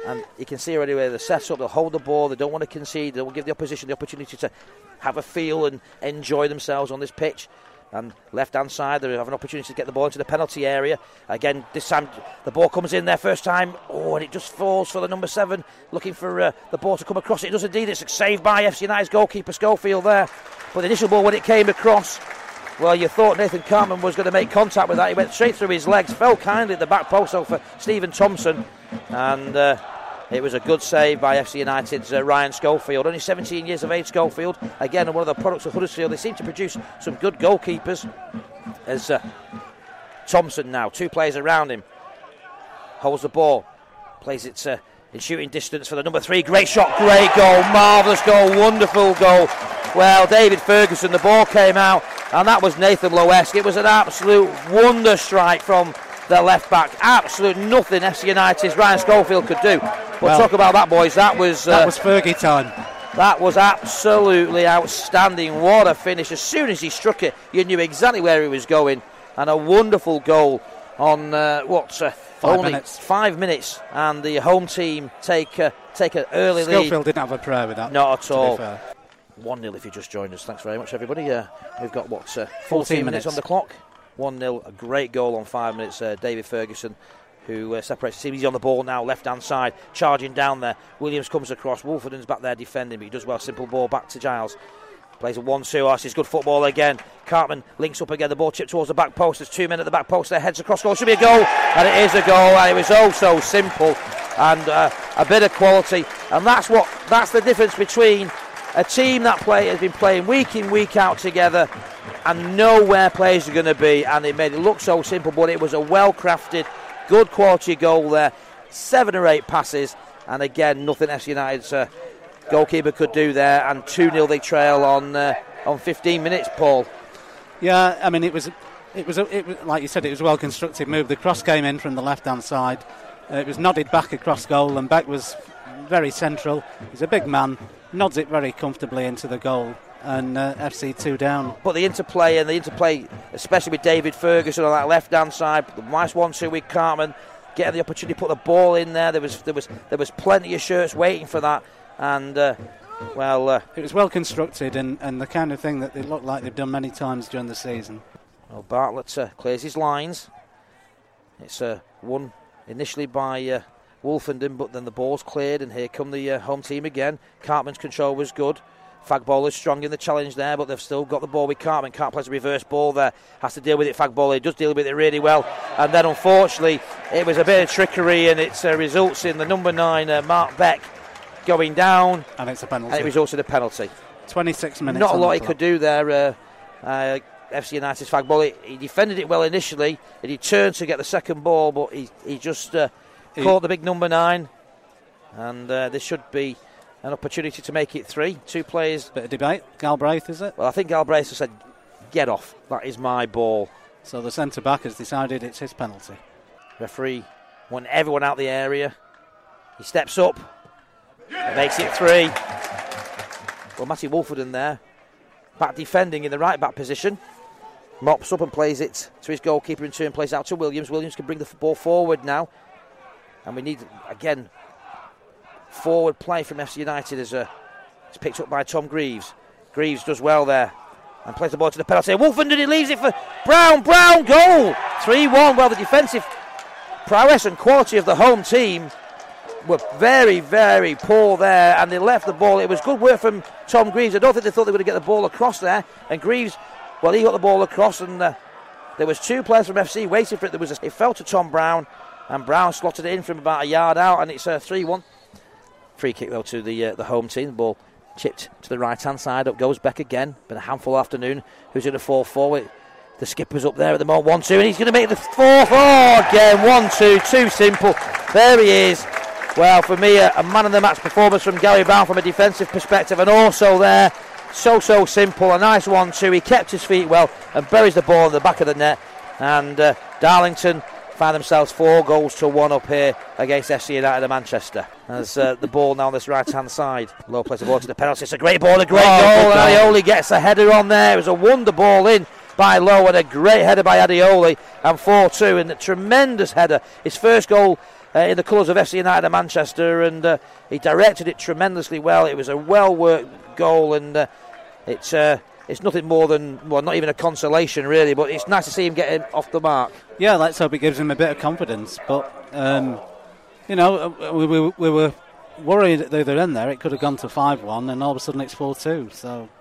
And you can see already where they're set up, they'll hold the ball, they don't want to concede, they'll give the opposition the opportunity to have a feel and enjoy themselves on this pitch. And left-hand side, they have an opportunity to get the ball into the penalty area. Again, this time the ball comes in there first time. Oh, and it just falls for the number 7, looking for the ball to come across. It does indeed. It's saved by FC United's goalkeeper Schofield there. But the initial ball, when it came across, well, you thought Nathan Cartman was going to make contact with that. He went straight through his legs, fell kindly at the back post for Stephen Thompson. And it was a good save by FC United's Ryan Schofield. Only 17 years of age, Schofield. Again, one of the products of Huddersfield. They seem to produce some good goalkeepers. As Thompson now, 2 players around him. Holds the ball. Plays it in shooting distance for the number 3. Great shot, great goal, marvellous goal, wonderful goal. Well, David Ferguson, the ball came out, and that was Nathan Lowe-esque. It was an absolute wonder strike from the left back. Absolute nothing FC United's Ryan Schofield could do. Well, talk about that, boys. That was Fergie time. That was absolutely outstanding. What a finish. As soon as he struck it, you knew exactly where he was going. And a wonderful goal on 5 minutes. 5 minutes, and the home team take an early lead. Schofield didn't have a prayer with that. Not at all. 1-0 if you just joined us. Thanks very much, everybody. We've got 14 minutes on the clock. 1-0, a great goal on 5 minutes. David Ferguson, who separates the team. He's on the ball now, left-hand side, charging down there. Williams comes across. Wolferden's back there defending, but he does well. Simple ball back to Giles. Plays a 1-2. This is good football again. Cartman links up again. The ball chipped towards the back post. There's 2 men at the back post. Their heads across goal. Should be a goal, and it is a goal. And it was oh so simple, and a bit of quality. And that's the difference between a team that has been playing week in, week out together, and know where players are going to be, and it made it look so simple, but it was a well-crafted, good quality goal there. 7 or 8 passes, and again, nothing FC United's goalkeeper could do there, and 2-0 they trail on 15 minutes, Paul. Yeah, I mean, it was like you said, it was a well-constructed move. The cross came in from the left-hand side. It was nodded back across goal, and Beck was very central. He's a big man, nods it very comfortably into the goal, and FC 2 down. But the interplay, especially with David Ferguson on that left-hand side, the nice 1-2 with Cartman, getting the opportunity to put the ball in there. There was plenty of shirts waiting for that, and it was well constructed, and the kind of thing that they look like they've done many times during the season. Well, Bartlett clears his lines. It's won initially by Wolfenden, but then the ball's cleared, and here come the home team again. Cartman's control was good. Fagbowler's strong in the challenge there, but they've still got the ball with Cartman. Cartman plays a reverse ball there, has to deal with it. Fagbowler does deal with it really well, and then unfortunately it was a bit of trickery, and it results in the number 9 Mark Beck going down, and it's a penalty. And it results in a penalty. 26 minutes. Not a lot he could do there. FC United's Fagbowler, he defended it well initially, and he turned to get the second ball, but he just caught the big number 9, and this should be an opportunity to make it 3. 2 players. Bit of debate. Galbraith, is it? Well, I think Galbraith has said, get off, that is my ball. So the centre-back has decided it's his penalty. Referee want everyone out the area. He steps up, makes it 3. Well, Matty Wolferden there, back defending in the right-back position. Mops up and plays it to his goalkeeper, in turn plays out to Williams. Williams can bring the ball forward now. And we need, again, forward play from FC United as it's picked up by Tom Greaves. Greaves does well there and plays the ball to the penalty. Wolfenden, he leaves it for Brown. Brown, goal! 3-1. Well, the defensive prowess and quality of the home team were very, very poor there, and they left the ball. It was good work from Tom Greaves. I don't think they thought they were going to get the ball across there. And Greaves, well, he got the ball across, and there was 2 players from FC waiting for it. It fell to Tom Brown, and Brown slotted it in from about a yard out, and it's 3-1. Free kick, though, to the home team. The ball chipped to the right-hand side. Up goes Beck again. Been a handful afternoon. Who's going to fall forward? The skipper's up there at the moment, 1-2, and he's going to make the 4th. Oh, again, 1-2, too simple. There he is. Well, for me, a man-of-the-match performance from Gary Brown from a defensive perspective, and also there, so simple, a nice 1-2. He kept his feet well and buries the ball in the back of the net, and Darlington find themselves 4-1 up here against FC United of Manchester. As the ball now on this right-hand side. Lowe plays the ball to the penalty. It's a great ball, a great goal. Adioli gets a header on there. It was a wonder ball in by Lowe, and a great header by Adioli, and 4-2, and a tremendous header. His first goal in the colours of FC United of Manchester, and he directed it tremendously well. It was a well-worked goal, and it's nothing more than, well, not even a consolation really, but it's nice to see him getting off the mark. Yeah, let's hope it gives him a bit of confidence. But we were worried that they were in there. It could have gone to 5-1, and all of a sudden it's 4-2. So